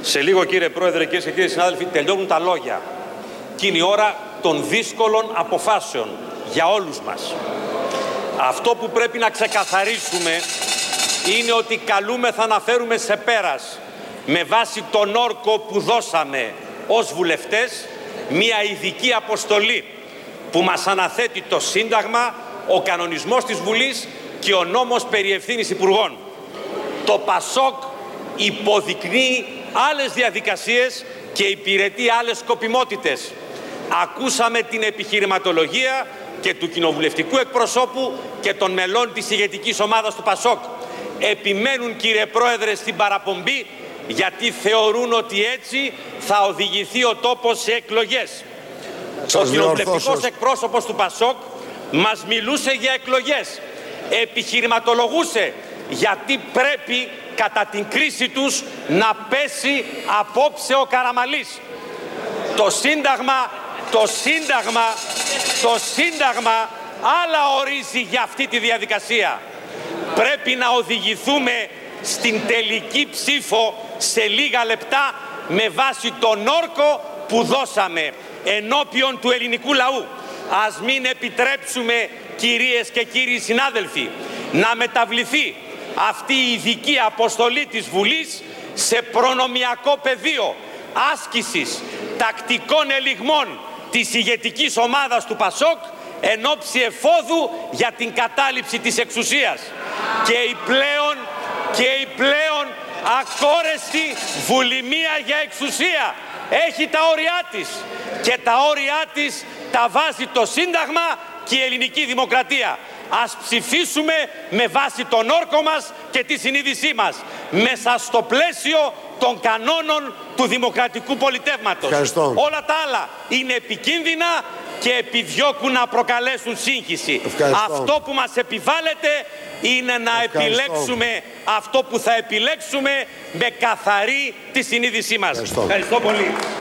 Σε λίγο, κύριε Πρόεδρε, κυρίες και κύριοι συνάδελφοι, τελειώνουν τα λόγια. Και είναι η ώρα των δύσκολων αποφάσεων για όλους μας. Αυτό που πρέπει να ξεκαθαρίσουμε είναι ότι καλούμεθα να φέρουμε σε πέρας, με βάση τον όρκο που δώσαμε ως βουλευτές, μια ειδική αποστολή που μας αναθέτει το Σύνταγμα, ο κανονισμός της Βουλής και ο νόμος περί ευθύνης υπουργών. Το ΠΑΣΟΚ υποδεικνύει άλλες διαδικασίες και υπηρετεί άλλες σκοπιμότητες. Ακούσαμε την επιχειρηματολογία και του κοινοβουλευτικού εκπροσώπου και των μελών της ηγετικής ομάδας του ΠΑΣΟΚ. Επιμένουν, κύριε Πρόεδρε, στην παραπομπή, γιατί θεωρούν ότι έτσι θα οδηγηθεί ο τόπος σε εκλογές. Ο κοινοβουλευτικός εκπρόσωπος του ΠΑΣΟΚ μας μιλούσε για εκλογές. Επιχειρηματολογούσε γιατί πρέπει κατά την κρίση τους να πέσει απόψε ο Καραμαλής. Το Σύνταγμα άλλα ορίζει για αυτή τη διαδικασία. Πρέπει να οδηγηθούμε στην τελική ψήφο σε λίγα λεπτά με βάση τον όρκο που δώσαμε ενώπιον του ελληνικού λαού. Ας μην επιτρέψουμε, κυρίες και κύριοι συνάδελφοι, να μεταβληθεί αυτή η ειδική αποστολή της Βουλής σε προνομιακό πεδίο άσκησης τακτικών ελιγμών της ηγετικής ομάδας του ΠΑΣΟΚ εν ώψη εφόδου για την κατάληψη της εξουσίας και η πλέον ακόρεστη βουλημία για εξουσία έχει τα όρια της και τα όρια της τα βάζει το Σύνταγμα και η ελληνική δημοκρατία. Ας ψηφίσουμε με βάση τον όρκο μας και τη συνείδησή μας, μέσα στο πλαίσιο των κανόνων του δημοκρατικού πολιτεύματος. Ευχαριστώ. Όλα τα άλλα είναι επικίνδυνα και επιδιώκουν να προκαλέσουν σύγχυση. Ευχαριστώ. Αυτό που μας επιβάλλεται είναι να επιλέξουμε αυτό που θα επιλέξουμε με καθαρή τη συνείδησή μας. Ευχαριστώ. Ευχαριστώ πολύ.